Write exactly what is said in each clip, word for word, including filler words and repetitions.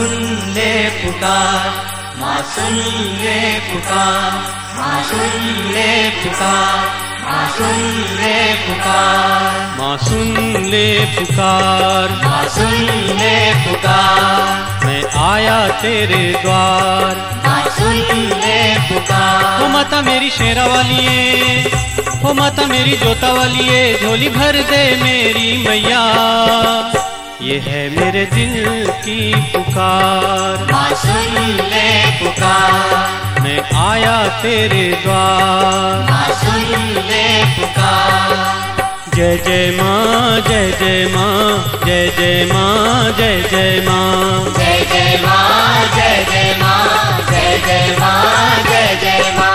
सुन ले पुकार, माँ सुन ले पुकार, माँ सुन ले पुकार, माँ सुन ले पुकार, माँ सुन ले पुकार, माँ सुन ले पुकार, मैं आया तेरे द्वार। माँ सुन ले पुकार। हो माता मेरी शेरा वालिए, हो माता मेरी जोता वालिए, झोली भर दे मेरी मैया, ये है मेरे दिल की पुकार। माँ सुन ले पुकार, मैं आया तेरे द्वार। माँ सुन ले पुकार। जय जय माँ, जय जय माँ, जय जय माँ, जय जय माँ, जय जय माँ, जय जय माँ, जय जय माँ, जय जय माँ।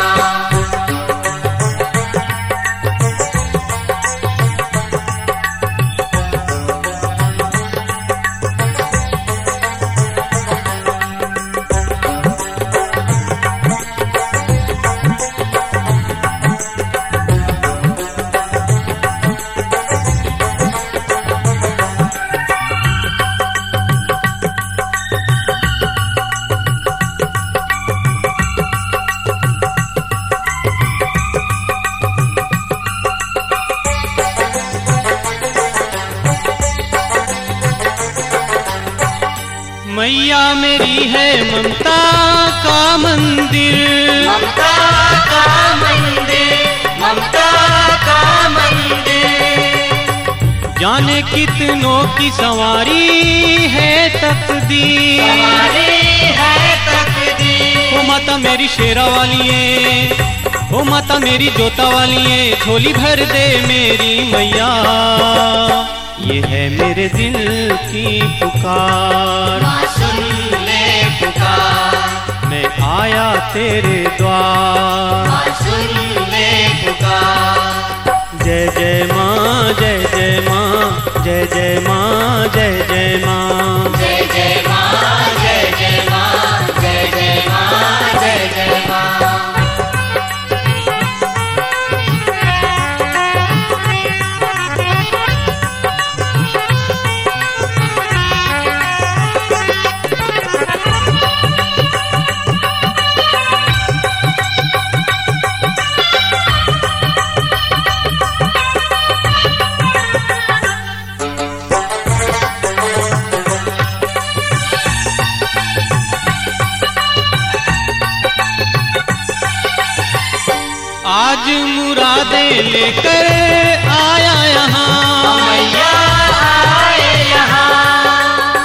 मैया मेरी है ममता का मंदिर, ममता का मंदिर, ममता का मंदिर। जाने कितनों की सवारी है तकदीर, सवारी है तकदीर। ओ माता मेरी शेरा वालिए, ओ माता मेरी जोता वालिए, झोली भर दे मेरी मैया, ये है मेरे दिल की पुकार। माँ सुन ले पुकार, मैं आया तेरे द्वार। माँ सुन ले पुकार। जय जय माँ, जय जय माँ, जय जय माँ, जय जय माँ, जय जय माँ, जय जय माँ, जय जय माँ, जय जय माँ। आज मुरादे लेकर आया यहाँ, मैया आए यहाँ।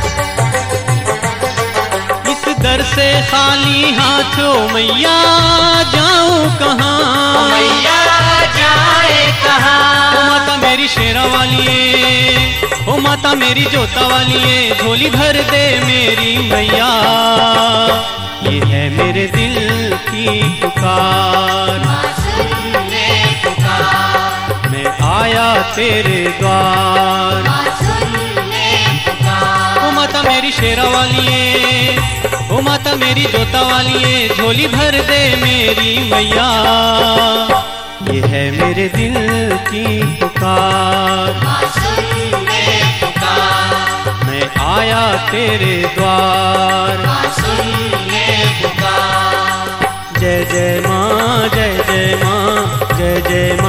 इस दर से खाली हाथों मैया जाऊं कहाँ, मैया जाए कहाँ। ओ माता मेरी शेरा वालिए, ओ माता मेरी जोता वालिए, झोली भर दे मेरी मैया, ये है मेरे दिल की पुकार। माँ सुन ले पुकार, मैं आया तेरे द्वार। माँ सुन ले पुकार। ओ माता मेरी शेरा वालिए, ओ माता मेरी जोता वालिए, झोली भर दे मेरी मैया, ये है मेरे दिल की पुकार। माँ सुन ले पुकार, मैं आया तेरे द्वार। माँ सुन ले पुकार। जय जय माँ, जय जय माँ, जय जय